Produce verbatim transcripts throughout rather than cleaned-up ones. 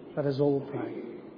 Let us all pray.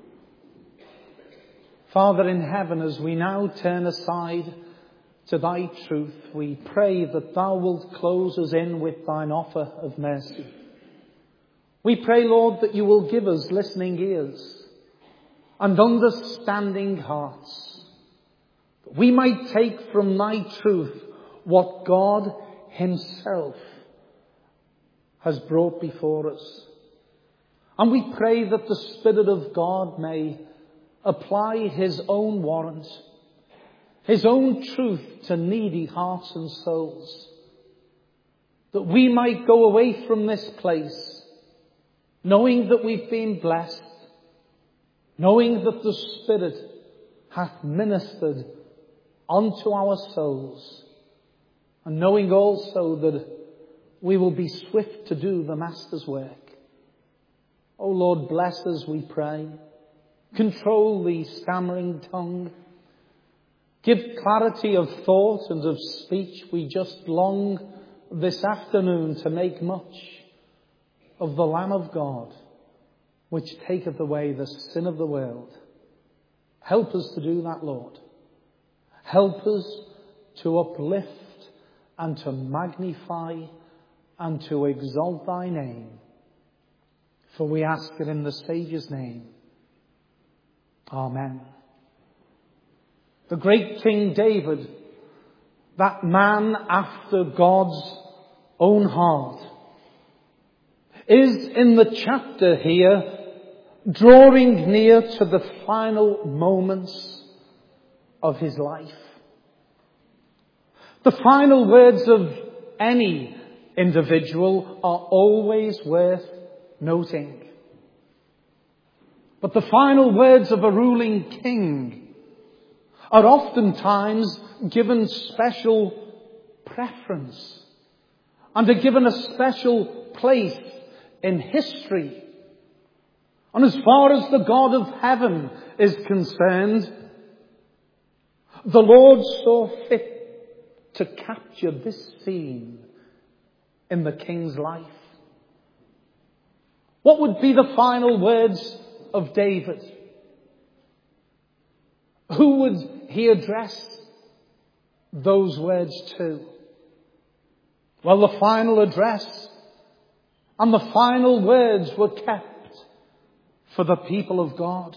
Father in heaven, as we now turn aside to thy truth, we pray that thou wilt close us in with thine offer of mercy. We pray, Lord, that you will give us listening ears and understanding hearts, that we might take from thy truth what God himself has brought before us. And we pray that the Spirit of God may apply his own warrant, his own truth to needy hearts and souls, that we might go away from this place knowing that we've been blessed, knowing that the Spirit hath ministered unto our souls, and knowing also that we will be swift to do the Master's work. O Lord, bless us, we pray. Control the stammering tongue. Give clarity of thought and of speech. We just long this afternoon to make much of the Lamb of God, which taketh away the sin of the world. Help us to do that, Lord. Help us to uplift and to magnify and to exalt thy name. For we ask it in the Saviour's name. Amen. The great King David, that man after God's own heart, is in the chapter here drawing near to the final moments of his life. The final words of any individual are always worth noting. But the final words of a ruling king are oftentimes given special preference and are given a special place in history. And as far as the God of heaven is concerned, the Lord saw fit to capture this scene in the king's life. What would be the final words of David? Who would he address those words to? Well, the final address and the final words were kept for the people of God.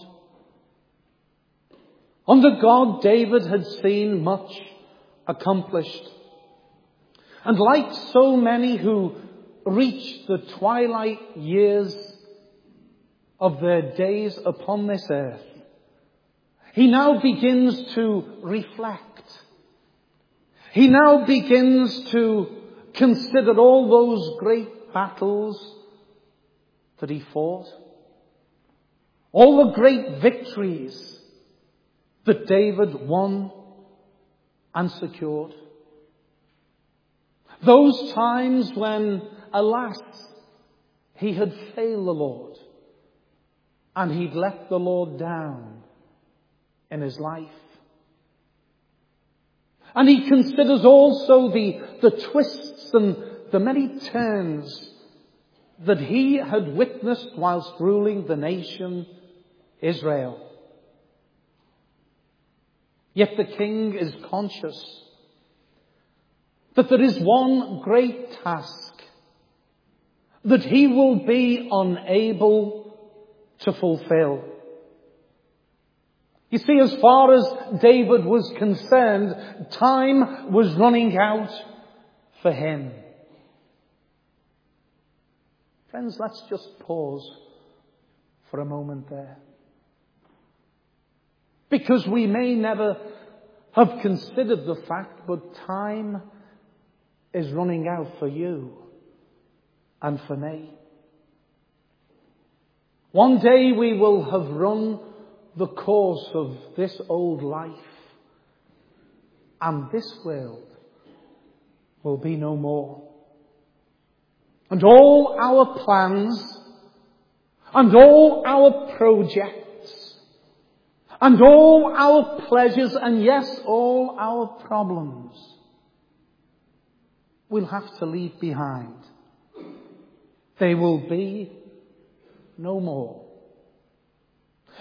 Under God, David had seen much accomplished. And like so many who reach the twilight years of their days upon this earth, he now begins to reflect. He now begins to consider all those great battles that he fought, all the great victories that David won and secured. Those times when, alas, he had failed the Lord and he'd let the Lord down in his life. And he considers also the, the twists and the many turns that he had witnessed whilst ruling the nation Israel. Yet the king is conscious that there is one great task that he will be unable to fulfill. You see, as far as David was concerned, time was running out for him. Friends, let's just pause for a moment there. Because we may never have considered the fact, but time is running out for you and for me. One day we will have run the course of this old life, and this world will be no more. And all our plans, and all our projects, and all our pleasures, and yes, all our problems, we'll have to leave behind. They will be no more.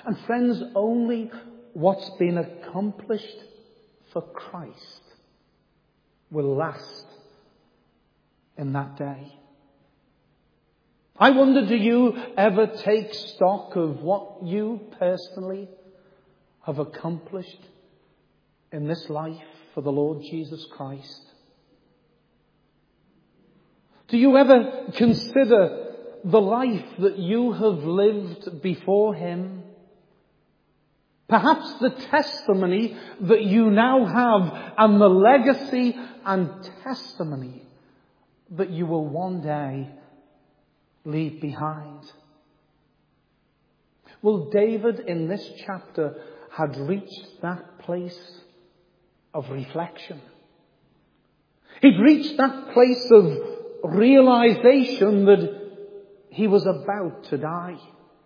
And friends, only what's been accomplished for Christ will last in that day. I wonder, do you ever take stock of what you personally have accomplished in this life for the Lord Jesus Christ? Do you ever consider the life that you have lived before Him? Perhaps the testimony that you now have and the legacy and testimony that you will one day leave behind. Well, David in this chapter had reached that place of reflection. He'd reached that place of realization that he was about to die.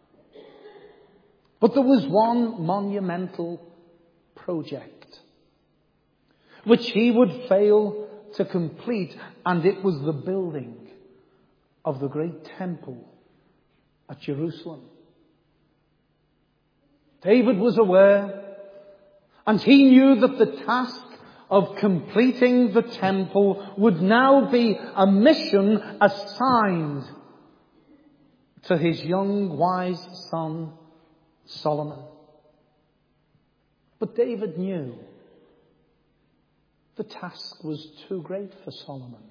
But there was one monumental project which he would fail to complete, and it was the building of the great temple at Jerusalem. David was aware, and he knew that the task of completing the temple would now be a mission assigned to his young, wise son, Solomon. But David knew the task was too great for Solomon.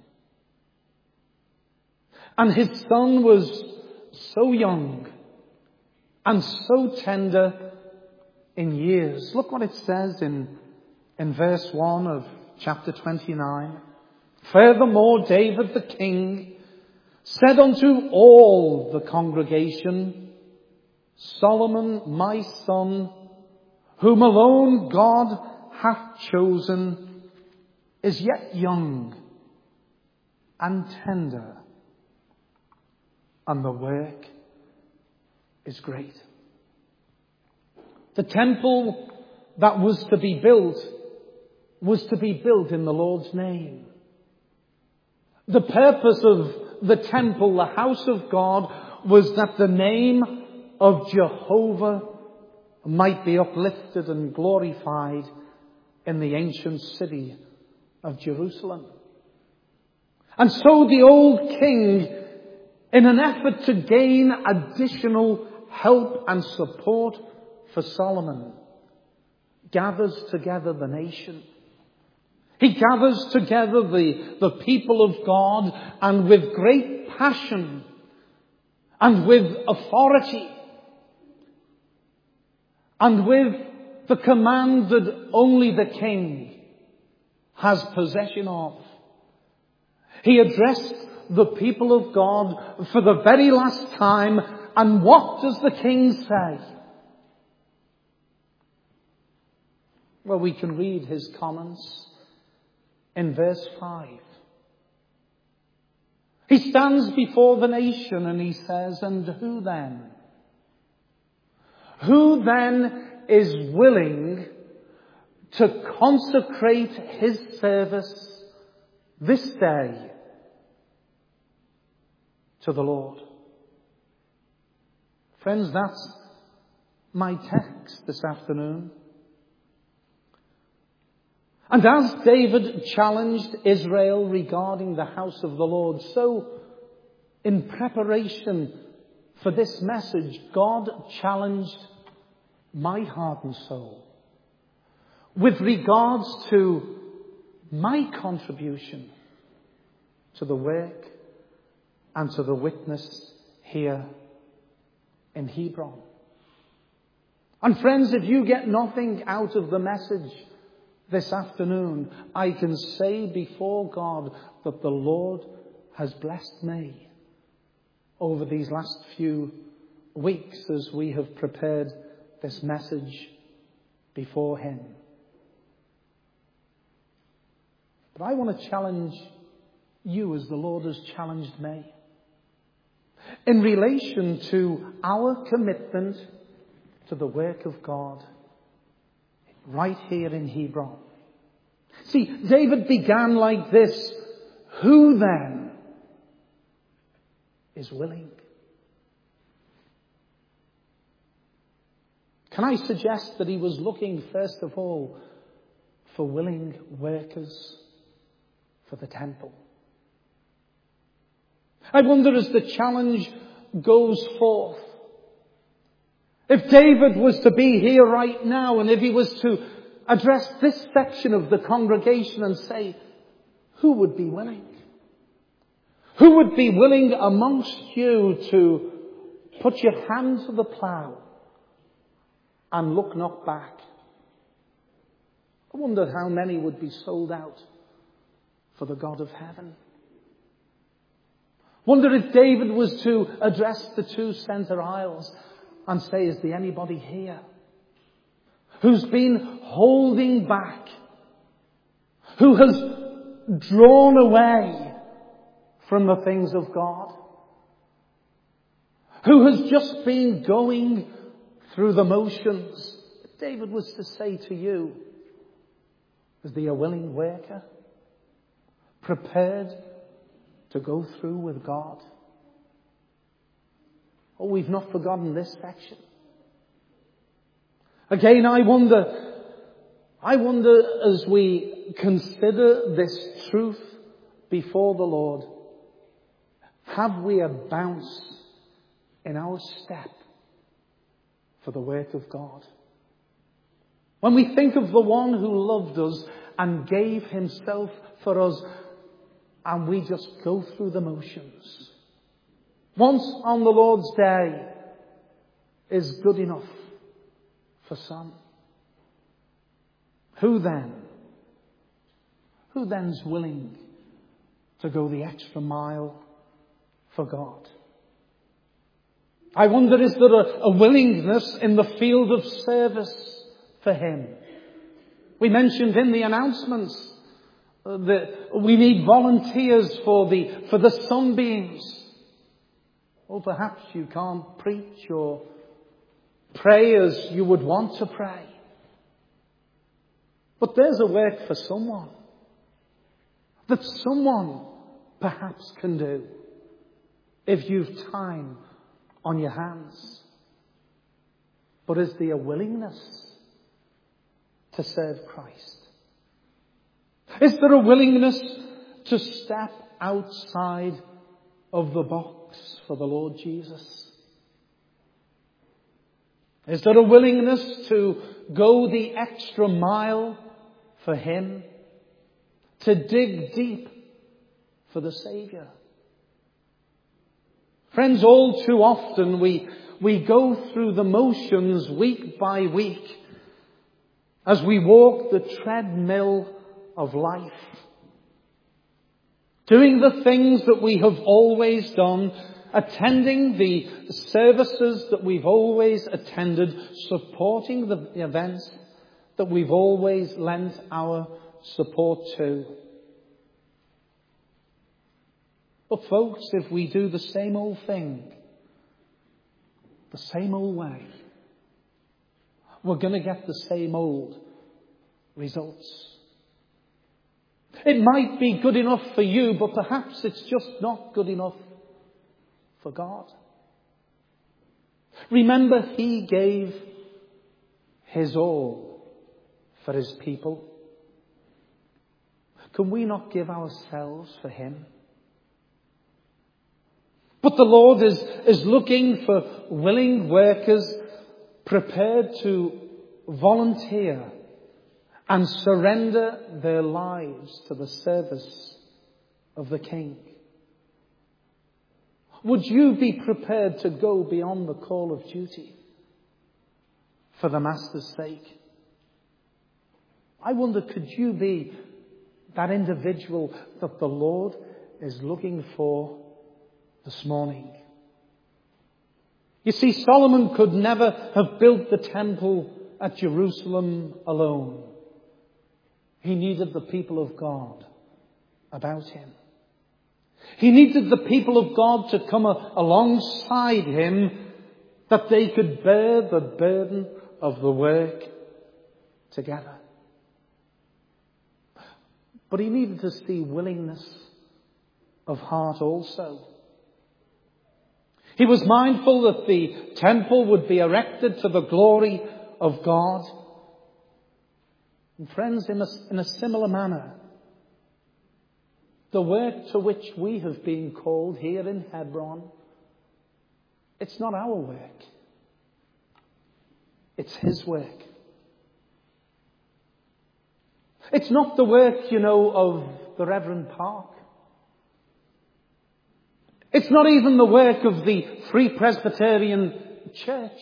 And his son was so young and so tender in years. Look what it says in, in verse one of chapter twenty-nine. Furthermore, David the king said unto all the congregation, Solomon my son, whom alone God hath chosen, is yet young and tender, and the work is great. The temple that was to be built was to be built in the Lord's name. The purpose of the temple, the house of God, was that the name of Jehovah might be uplifted and glorified in the ancient city of Jerusalem. And so the old king, in an effort to gain additional help and support for Solomon, gathers together the nation. He gathers together the, the people of God, and with great passion and with authority and with the command that only the king has possession of, he addressed the people of God for the very last time. And what does the king say? Well, we can read his comments in verse five. He stands before the nation and he says, and who then? Who then is willing to consecrate his service this day to the Lord? Friends, that's my text this afternoon. And as David challenged Israel regarding the house of the Lord, so in preparation for this message, God challenged my heart and soul with regards to my contribution to the work and to the witness here in Hebron. And friends, if you get nothing out of the message this afternoon, I can say before God that the Lord has blessed me over these last few weeks as we have prepared this message before Him. But I want to challenge you as the Lord has challenged me in relation to our commitment to the work of God right here in Hebron. See, David began like this. Who then is willing? Can I suggest that he was looking, first of all, for willing workers for the temple? I wonder, as the challenge goes forth, if David was to be here right now and if he was to address this section of the congregation and say, who would be willing? Who would be willing amongst you to put your hand to the plough and look not back? I wondered how many would be sold out for the God of heaven. Wonder if David was to address the two centre aisles and say, is there anybody here who's been holding back, who has drawn away from the things of God, who has just been going through the motions? If David was to say to you, is there a willing worker, prepared to go through with God? Oh, we've not forgotten this section. Again, I wonder, I wonder as we consider this truth before the Lord, have we a bounce in our step for the work of God? When we think of the one who loved us and gave himself for us, and we just go through the motions, once on the Lord's day is good enough for some. Who then? Who then's willing to go the extra mile for God? I wonder, is there a, a willingness in the field of service for him? We mentioned in the announcements uh, that we need volunteers for the for the sunbeams. Or perhaps you can't preach or pray as you would want to pray. But there's a work for someone that someone perhaps can do if you've time on your hands. But is there a willingness to serve Christ? Is there a willingness to step outside of the box for the Lord Jesus? Is there a willingness to go the extra mile for him? To dig deep for the Saviour? Friends, all too often we, we go through the motions week by week as we walk the treadmill of life, doing the things that we have always done, attending the services that we've always attended, supporting the events that we've always lent our support to. But folks, if we do the same old thing, the same old way, we're going to get the same old results. It might be good enough for you, but perhaps it's just not good enough for God. Remember, he gave his all for his people. Can we not give ourselves for him? But the Lord is, is looking for willing workers prepared to volunteer and surrender their lives to the service of the King. Would you be prepared to go beyond the call of duty for the Master's sake? I wonder, could you be that individual that the Lord is looking for this morning? You see, Solomon could never have built the temple at Jerusalem alone. He needed the people of God about him. He needed the people of God to come a- alongside him, that they could bear the burden of the work together. But he needed to see willingness of heart also. He was mindful that the temple would be erected to the glory of God. And friends, in a, in a similar manner, the work to which we have been called here in Hebron, it's not our work. It's His work. It's not the work, you know, of the Reverend Park. It's not even the work of the Free Presbyterian Church.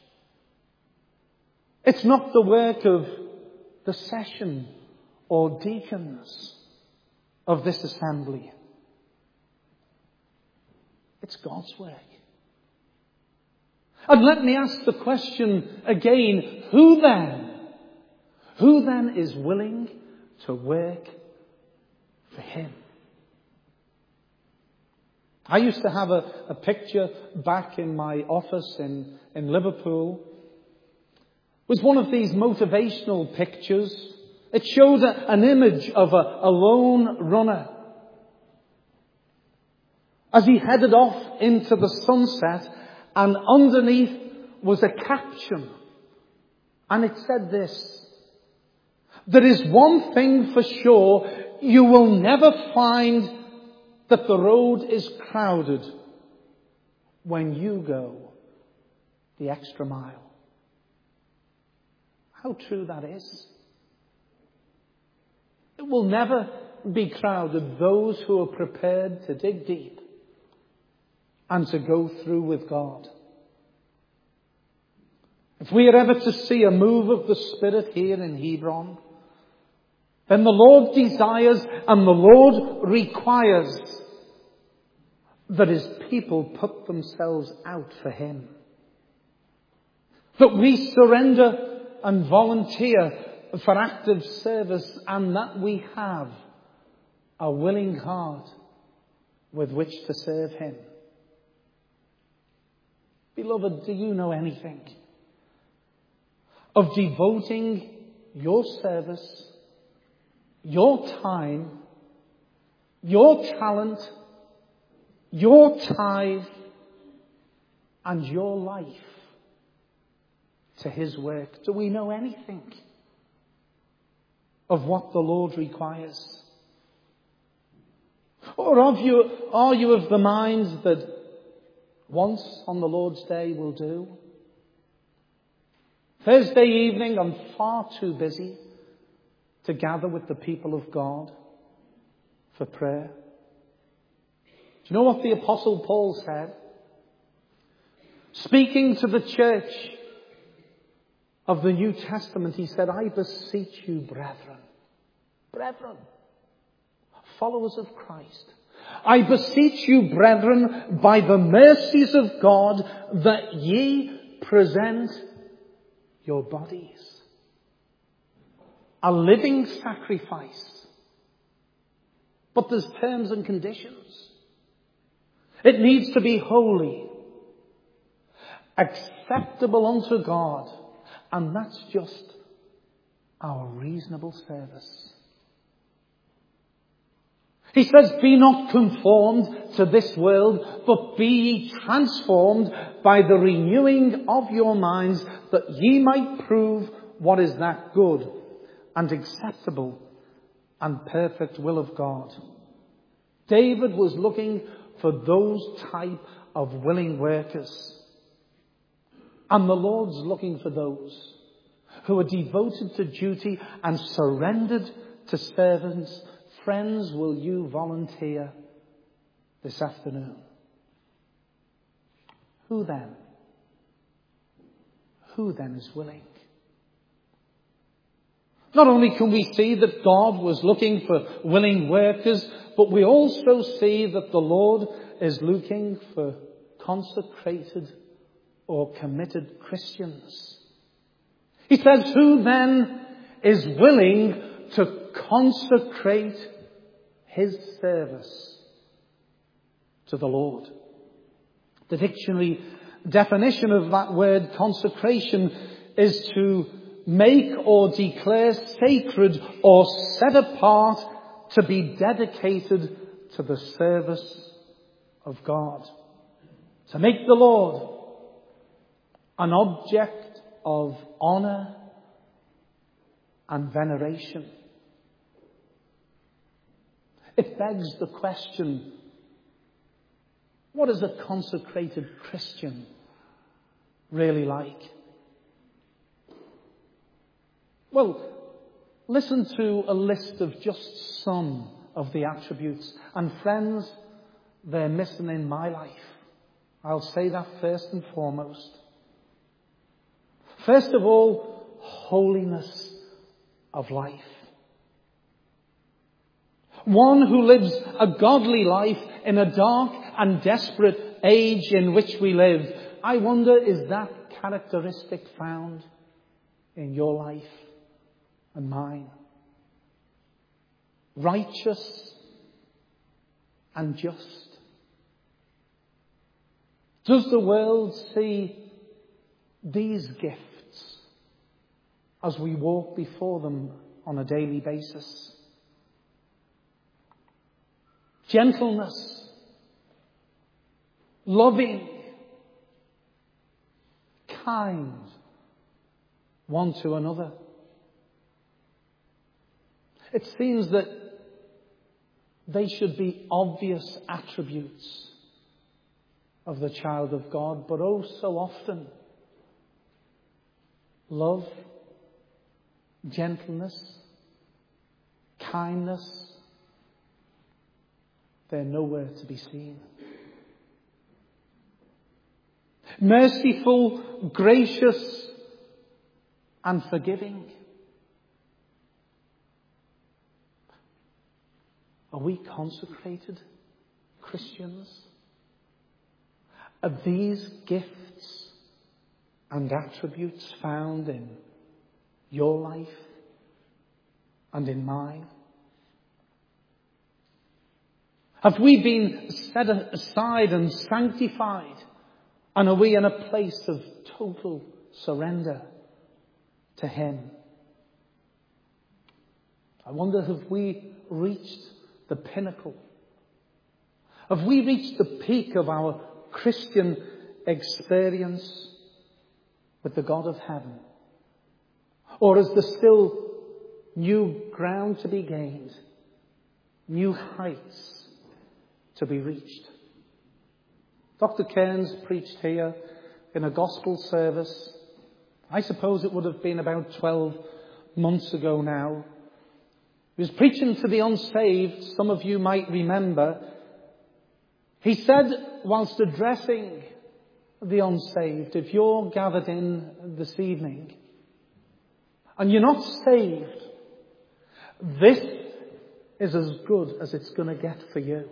It's not the work of the session or deacons of this assembly. It's God's work. And let me ask the question again, who then? Who then is willing to work for Him? I used to have a, a picture back in my office in, in Liverpool. It was one of these motivational pictures. It showed a, an image of a, a lone runner as he headed off into the sunset, and underneath was a caption. And it said this: "There is one thing for sure, you will never find that the road is crowded when you go the extra mile." How true that is. It will never be crowded, those who are prepared to dig deep and to go through with God. If we are ever to see a move of the Spirit here in Hebron, then the Lord desires and the Lord requires that His people put themselves out for Him. That we surrender and volunteer for active service, and that we have a willing heart with which to serve Him. Beloved, do you know anything of devoting your service, your time, your talent, your tithe, and your life to His work? Do we know anything of what the Lord requires? Or of you, are you of the mind that once on the Lord's Day will do? Thursday evening, I'm far too busy to gather with the people of God for prayer. Do you know what the Apostle Paul said? Speaking to the church of the New Testament, he said, "I beseech you, brethren, brethren, followers of Christ, I beseech you, brethren, by the mercies of God, that ye present your bodies a living sacrifice." But there's terms and conditions. It needs to be holy, acceptable unto God, and that's just our reasonable service. He says, "Be not conformed to this world, but be ye transformed by the renewing of your minds, that ye might prove what is that good and acceptable and perfect will of God." David was looking for those type of willing workers. And the Lord's looking for those who are devoted to duty and surrendered to servants. Friends, will you volunteer this afternoon? Who then? Who then is willing? Not only can we see that God was looking for willing workers, but we also see that the Lord is looking for consecrated or committed Christians. He says, "Who then is willing to consecrate his service to the Lord?" The dictionary definition of that word consecration is to make or declare sacred or set apart, to be dedicated to the service of God. To make the Lord an object of honour and veneration. It begs the question, what is a consecrated Christian really like? Well, listen to a list of just some of the attributes. And friends, they're missing in my life. I'll say that first and foremost. First of all, holiness of life. One who lives a godly life in a dark and desperate age in which we live. I wonder, is that characteristic found in your life and mine? Righteous and just. Does the world see these gifts as we walk before them on a daily basis? Gentleness, loving, kind one to another. It seems that they should be obvious attributes of the child of God, but oh so often, love, gentleness, kindness, they're nowhere to be seen. Merciful, gracious, and forgiving. Are we consecrated Christians? Are these gifts and attributes found in your life and in mine? Have we been set aside and sanctified? And are we in a place of total surrender to Him? I wonder, have we reached the pinnacle? Have we reached the peak of our Christian experience with the God of heaven? Or is there still new ground to be gained, new heights to be reached? Doctor Cairns preached here in a gospel service. I suppose it would have been about twelve months ago now. He was preaching to the unsaved. Some of you might remember. He said, whilst addressing the unsaved, if you're gathered in this evening and you're not saved, this is as good as it's going to get for you.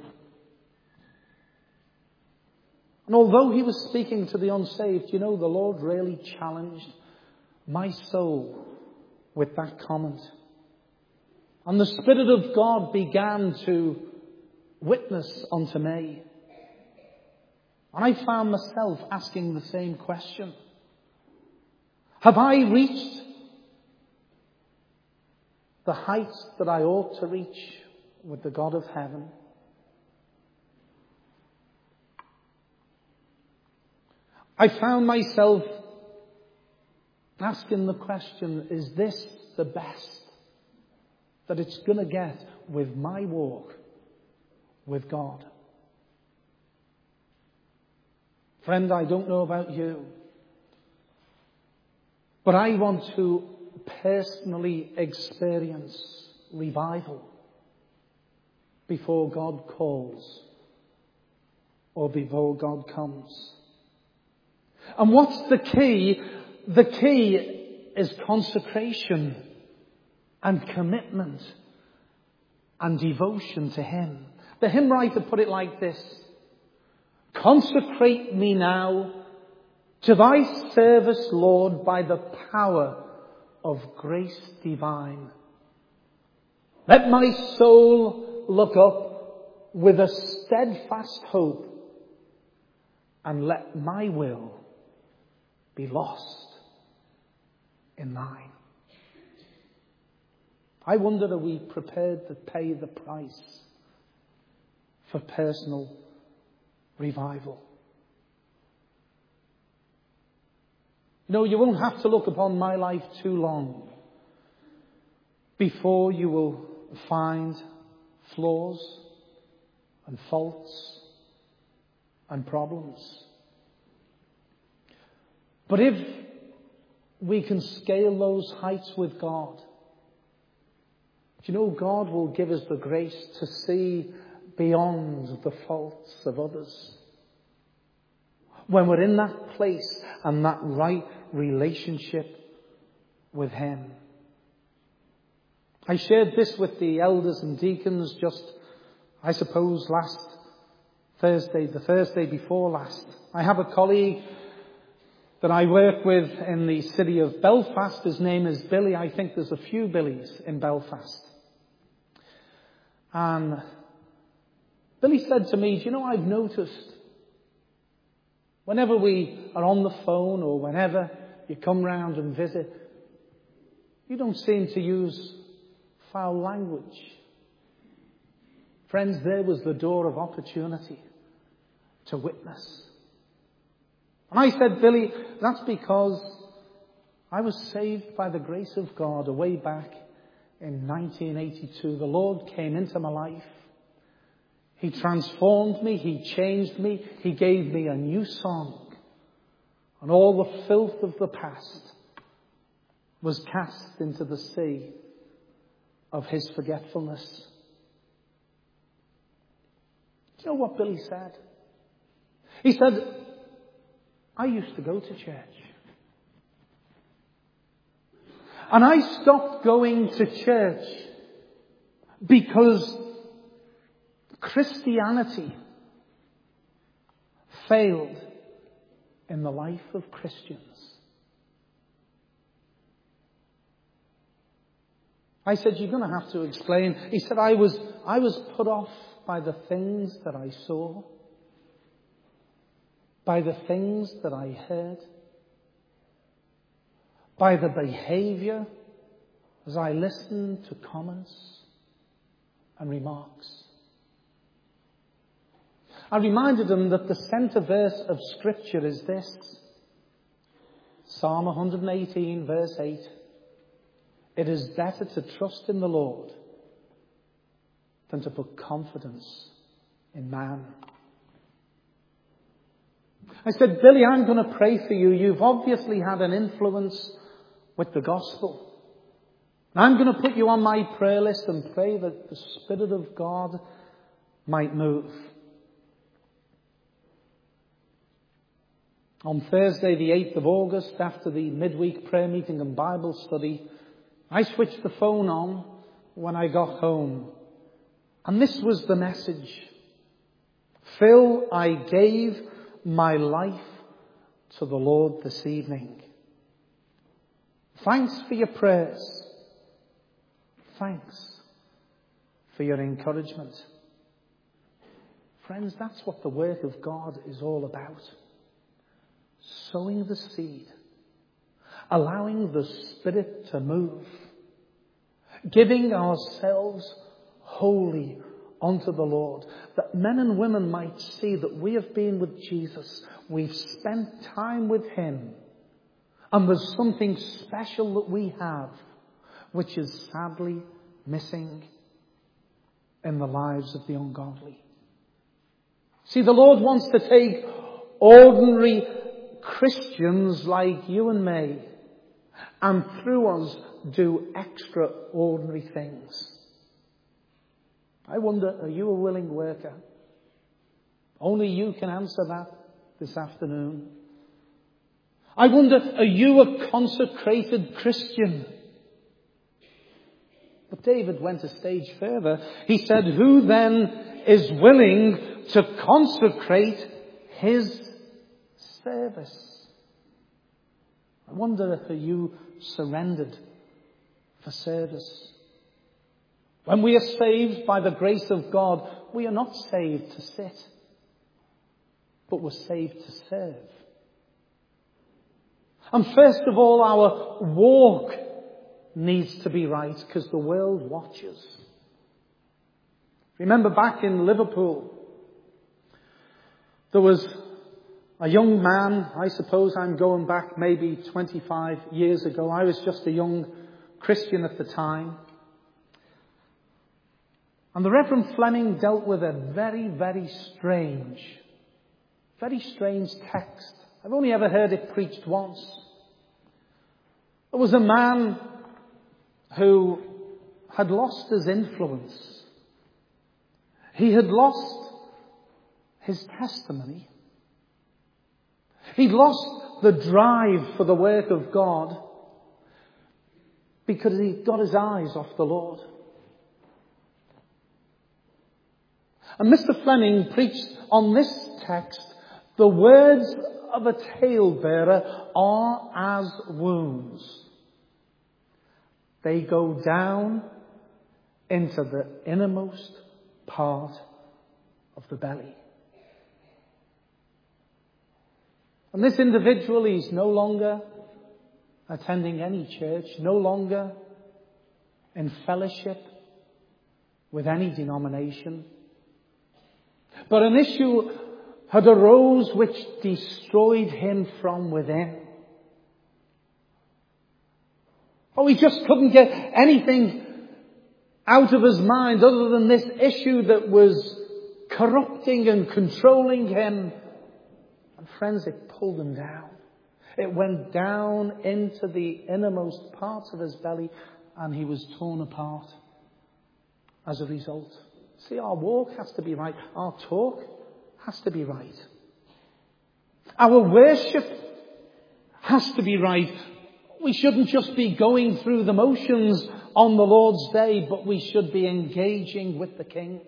And although he was speaking to the unsaved, you know, the Lord really challenged my soul with that comment. And the Spirit of God began to witness unto me. And I found myself asking the same question. Have I reached the heights that I ought to reach with the God of heaven? I found myself asking the question, is this the best that it's going to get with my walk with God? Friend, I don't know about you, but I want to personally experience revival before God calls or before God comes. And what's the key? The key is consecration and commitment and devotion to Him. The hymn writer put it like this: consecrate me now to thy service, Lord, by the power of grace divine. Let my soul look up with a steadfast hope, and let my will be lost in thine. I wonder, are we prepared to pay the price for personal revival? No, you won't have to look upon my life too long before you will find flaws and faults and problems. But if we can scale those heights with God, do you know God will give us the grace to see beyond the faults of others? When we're in that place and that right relationship with Him. I shared this with the elders and deacons just, I suppose, last Thursday, the Thursday before last. I have a colleague that I work with in the city of Belfast. His name is Billy. I think there's a few Billys in Belfast. And Billy said to me, do you know, I've noticed whenever we are on the phone or whenever you come round and visit, you don't seem to use foul language. Friends, there was the door of opportunity to witness. And I said, Billy, that's because I was saved by the grace of God way back in nineteen eighty-two. The Lord came into my life. He transformed me. He changed me. He gave me a new song. And all the filth of the past was cast into the sea of His forgetfulness. Do you know what Billy said? He said, I used to go to church. And I stopped going to church because Christianity failed in the life of Christians. I said, you're going to have to explain. He said, I was, I was put off by the things that I saw, by the things that I heard, by the behavior as I listened to comments and remarks. I reminded him that the centre verse of Scripture is this. Psalm one eighteen, verse eight. It is better to trust in the Lord than to put confidence in man. I said, Billy, I'm going to pray for you. You've obviously had an influence with the gospel. I'm going to put you on my prayer list and pray that the Spirit of God might move. On Thursday, the eighth of August, after the midweek prayer meeting and Bible study, I switched the phone on when I got home. And this was the message. Phil, I gave my life to the Lord this evening. Thanks for your prayers. Thanks for your encouragement. Friends, that's what the work of God is all about. Sowing the seed. Allowing the Spirit to move. Giving ourselves wholly unto the Lord. That men and women might see that we have been with Jesus. We've spent time with Him. And there's something special that we have, which is sadly missing in the lives of the ungodly. See, the Lord wants to take ordinary Christians like you and me and through us do extraordinary things. I wonder, are you a willing worker? Only you can answer that this afternoon. I wonder, are you a consecrated Christian? But David went a stage further. He said, who then is willing to consecrate his service? I wonder, are you surrendered for service? When we are saved by the grace of God, we are not saved to sit, but we're saved to serve. And first of all, our walk needs to be right because the world watches. Remember back in Liverpool, there was A young man, I suppose I'm going back maybe twenty-five years ago. I was just a young Christian at the time. And the Reverend Fleming dealt with a very, very strange, very strange text. I've only ever heard it preached once. There was a man who had lost his influence. He had lost his testimony. He'd lost the drive for the work of God because he'd got his eyes off the Lord. And Mister Fleming preached on this text, the words of a talebearer are as wounds. They go down into the innermost part of the belly. And this individual, he's no longer attending any church, no longer in fellowship with any denomination. But an issue had arose which destroyed him from within. Oh, he just couldn't get anything out of his mind other than this issue that was corrupting and controlling him. And friends, it pulled him down. It went down into the innermost parts of his belly, and he was torn apart as a result. See, our walk has to be right. Our talk has to be right. Our worship has to be right. We shouldn't just be going through the motions on the Lord's Day, but we should be engaging with the King.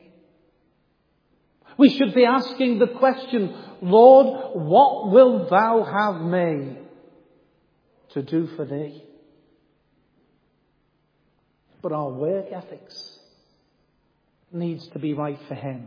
We should be asking the question, Lord, what wilt thou have me to do for thee? But our work ethics needs to be right for him.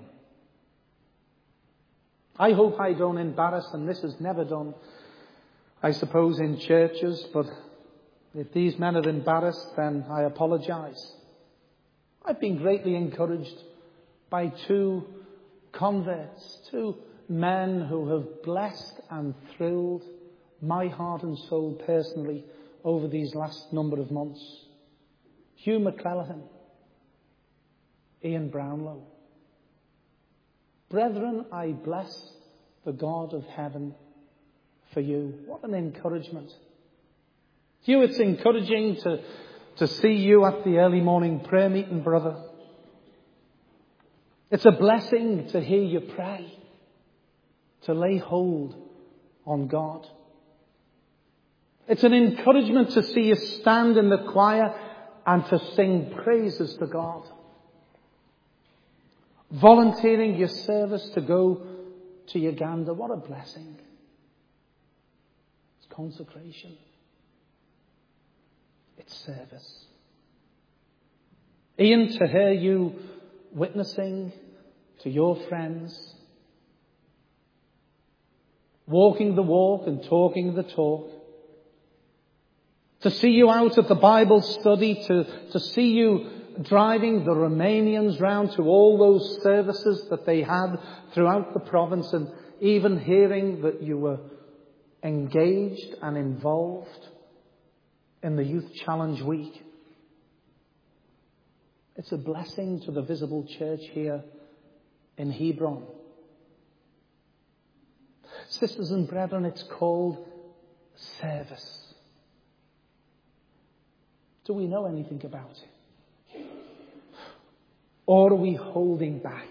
I hope I don't embarrass, and this is never done, I suppose, in churches, but if these men are embarrassed, then I apologize. I've been greatly encouraged by two converts, two men who have blessed and thrilled my heart and soul personally over these last number of months. Hugh McClellan, Ian Brownlow. Brethren, I bless the God of heaven for you. What an encouragement. Hugh, it's encouraging to, to see you at the early morning prayer meeting, brother. It's a blessing to hear you pray, to lay hold on God. It's an encouragement to see you stand in the choir and to sing praises to God. Volunteering your service to go to Uganda. What a blessing. It's consecration. It's service. Ian, to hear you witnessing to your friends, walking the walk and talking the talk, to see you out at the Bible study, to, to see you driving the Romanians round to all those services that they had throughout the province, and even hearing that you were engaged and involved in the Youth Challenge Week. It's a blessing to the visible church here in Hebron. Sisters and brethren, it's called service. Do we know anything about it? Or are we holding back?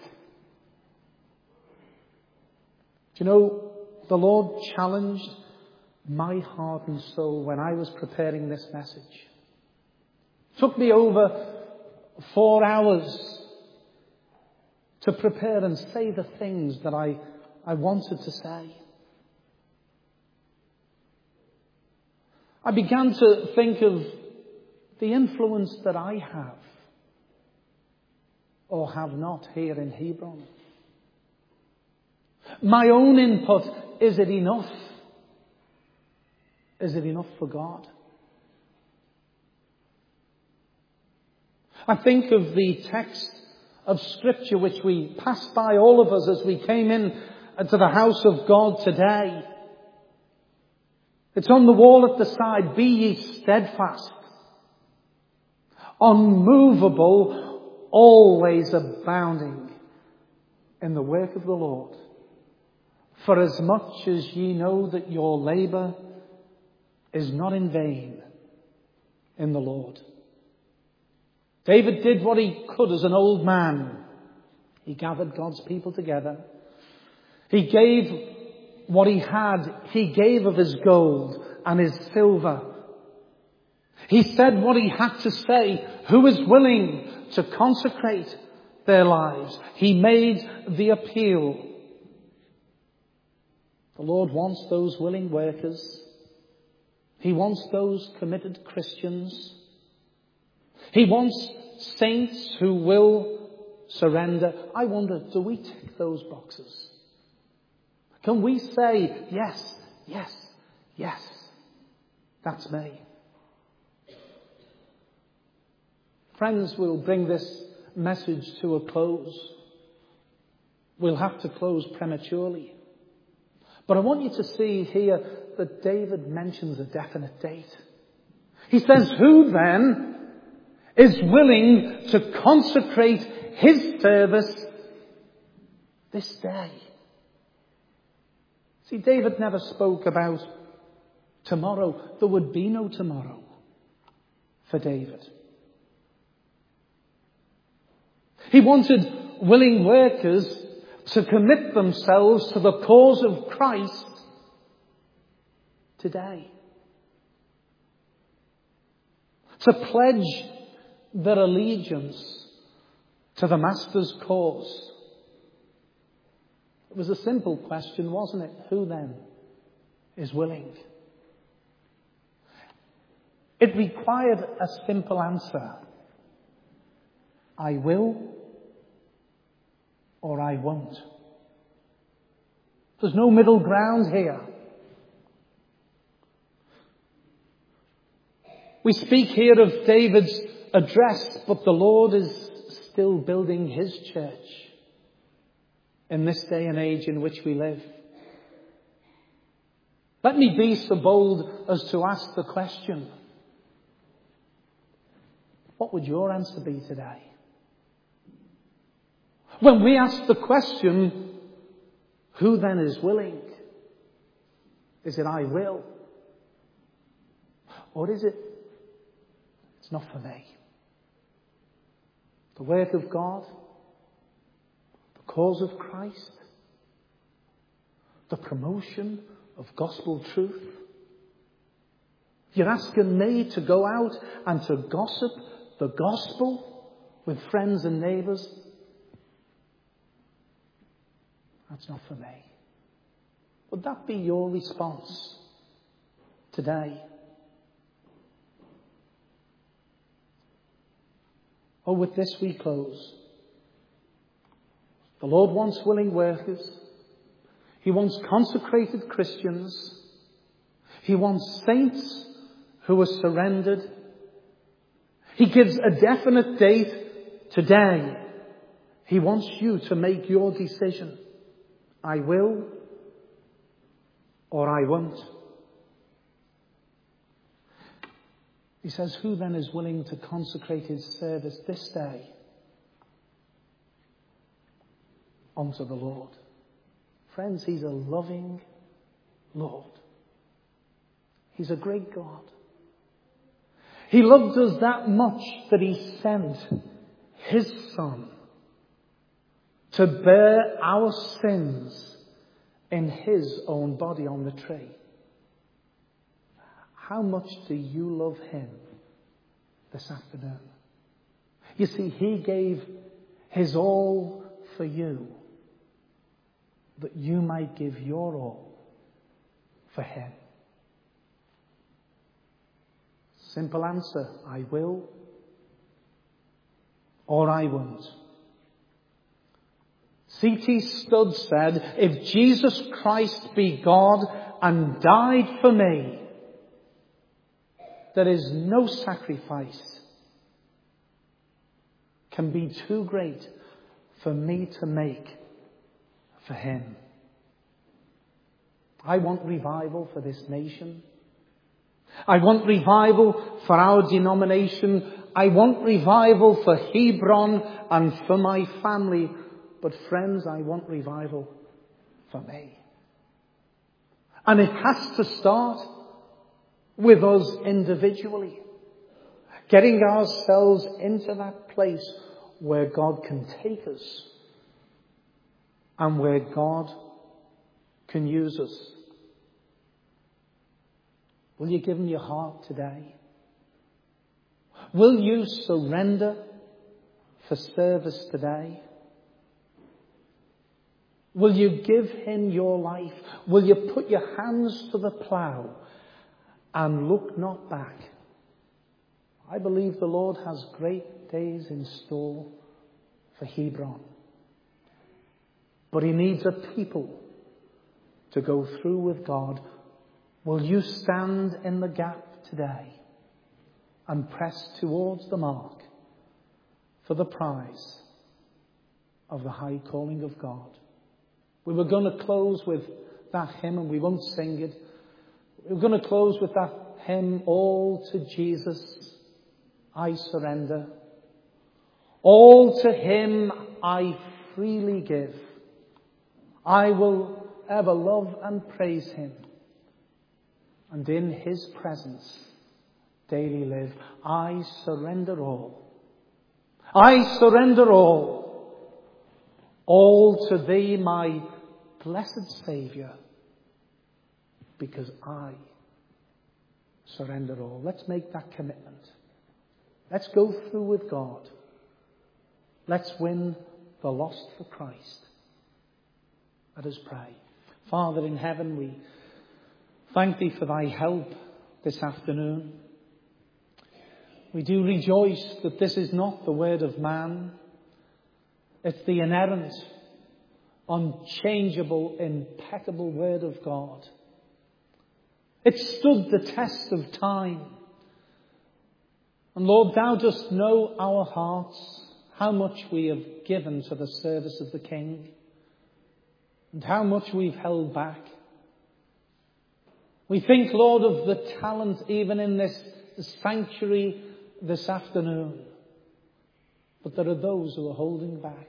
Do you know, the Lord challenged my heart and soul when I was preparing this message. It took me over four hours to prepare and say the things that I, I wanted to say. I began to think of the influence that I have or have not here in Hebron. My own input, is it enough? Is it enough for God? I think of the text of Scripture which we passed by, all of us, as we came in to the house of God today. It's on the wall at the side. Be ye steadfast, unmovable, always abounding in the work of the Lord. For as much as ye know that your labour is not in vain in the Lord. David did what he could as an old man. He gathered God's people together. He gave what he had. He gave of his gold and his silver. He said what he had to say. Who is willing to consecrate their lives? He made the appeal. The Lord wants those willing workers. He wants those committed Christians. He wants saints who will surrender. I wonder, do we tick those boxes? Can we say, yes, yes, yes, that's me? Friends, we'll bring this message to a close. We'll have to close prematurely. But I want you to see here that David mentions a definite date. He says, who then is willing to consecrate his service this day? See, David never spoke about tomorrow. There would be no tomorrow for David. He wanted willing workers to commit themselves to the cause of Christ today. To pledge their allegiance to the Master's cause. It was a simple question, wasn't it? Who then is willing? It required a simple answer. I will or I won't. There's no middle ground here. We speak here of David's address, but the Lord is still building his church in this day and age in which we live. Let me be so bold as to ask the question, what would your answer be today? When we ask the question, who then is willing? Is it I will? Or is it, it's not for me? The work of God, the cause of Christ, the promotion of gospel truth. You're asking me to go out and to gossip the gospel with friends and neighbours. That's not for me. Would that be your response today? Oh, with this we close. The Lord wants willing workers. He wants consecrated Christians. He wants saints who are surrendered. He gives a definite date today. He wants you to make your decision. I will or I won't. He says, who then is willing to consecrate his service this day unto the Lord? Friends, he's a loving Lord. He's a great God. He loved us that much that he sent his Son to bear our sins in his own body on the tree. How much do you love him this afternoon? You see, he gave his all for you, that you might give your all for him. Simple answer, I will or I won't. C T Studd said, if Jesus Christ be God and died for me, there is no sacrifice can be too great for me to make for him. I want revival for this nation. I want revival for our denomination. I want revival for Hebron and for my family. But friends, I want revival for me. And it has to start with us individually. Getting ourselves into that place where God can take us and where God can use us. Will you give him your heart today? Will you surrender for service today? Will you give him your life? Will you put your hands to the plough and look not back? I believe the Lord has great days in store for Hebron. But he needs a people to go through with God. Will you stand in the gap today and press towards the mark for the prize of the high calling of God? We were going to close with that hymn, and we won't sing it. We're going to close with that hymn, All to Jesus I Surrender. All to him I freely give. I will ever love and praise him, and in his presence daily live. I surrender all. I surrender all. All to thee, my blessed Saviour, because I surrender all. Let's make that commitment. Let's go through with God. Let's win the lost for Christ. Let us pray. Father in heaven, we thank thee for thy help this afternoon. We do rejoice that this is not the word of man. It's the inerrant, unchangeable, impeccable word of God. It stood the test of time. And Lord, thou dost know our hearts, how much we have given to the service of the King, and how much we've held back. We think, Lord, of the talent even in this sanctuary this afternoon. But there are those who are holding back.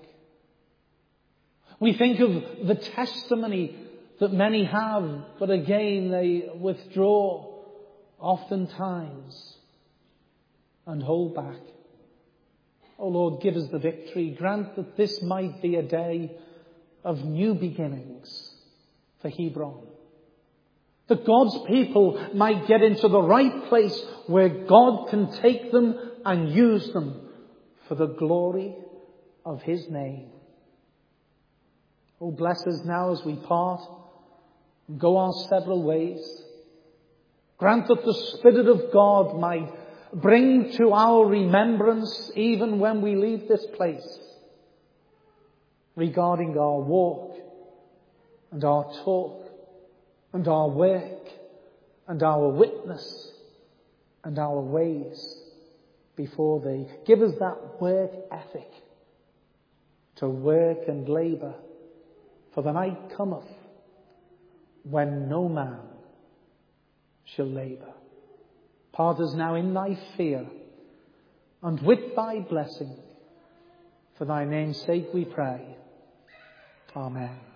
We think of the testimony that many have, but again they withdraw oftentimes and hold back. Oh Lord, give us the victory. Grant that this might be a day of new beginnings for Hebron. That God's people might get into the right place where God can take them and use them for the glory of his name. Oh, bless us now as we part and go our several ways. Grant that the Spirit of God might bring to our remembrance, even when we leave this place, regarding our walk and our talk and our work and our witness and our ways before thee. Give us that work ethic to work and labour, for the night cometh when no man shall labour. Part us now in thy fear and with thy blessing. For thy name's sake we pray. Amen.